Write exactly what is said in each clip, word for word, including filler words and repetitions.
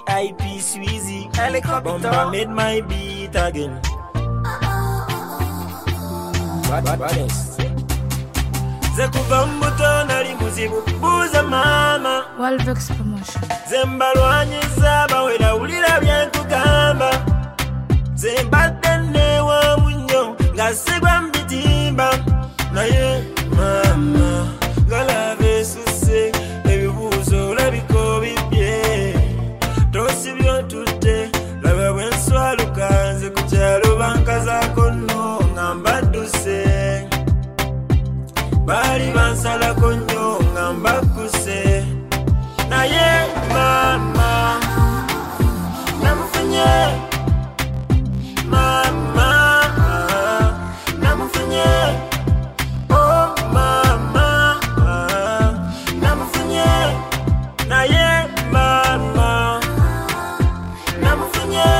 V I P Sweezy. Bumper made my beat again. What, what, what is? Zekuva mbuto nali muzibu buza mama Walvex Promotion. Zembalwanyiza bawera ulira byenkugamba. Zembadde newa munyo nga sigwa mbitimba. Naye mama galave suse ebibuuzo labiko bibye. Tosibyo tutte laba bwenswaluka nze ku kyalo bankazaako nno nga mbadduse. Bali bansalako nnyo nga mbakuse. Naye mama namufunye. Mama namufunye. Oh mama namufunye. Naye mama namufunye.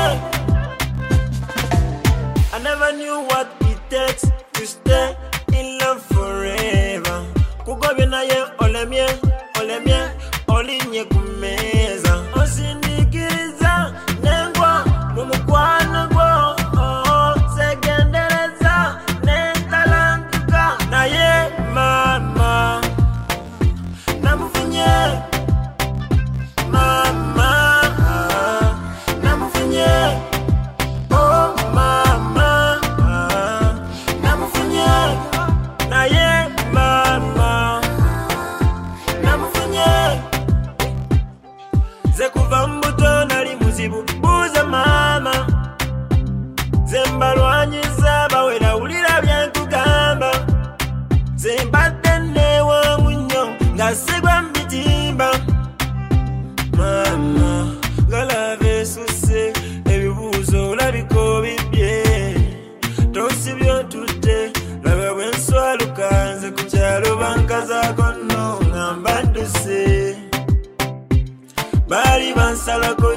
I never knew what it takes to stay in love forever. Kugobye naye olemye, olemye, olinye kumeza. Osindikiriza nengwa mumukwano gwo. Oh, segendereza nentalantuka. Naye mama namufunye. Mama namufunye. Oh mama namufunye. Naye mama namufunye. Zekuva mbuto nali muzibu buza mama. Zembalwanyiza bawera ulira byenkugamba. Zembadde newa munyo nga sigwa mbitimba. Mama galave suse ebibuuzo labiko bibye. Tosibyo tutte laba bwenswaluka nze ku kyalo bankazaako nno nga mbadduse. Bali bansalako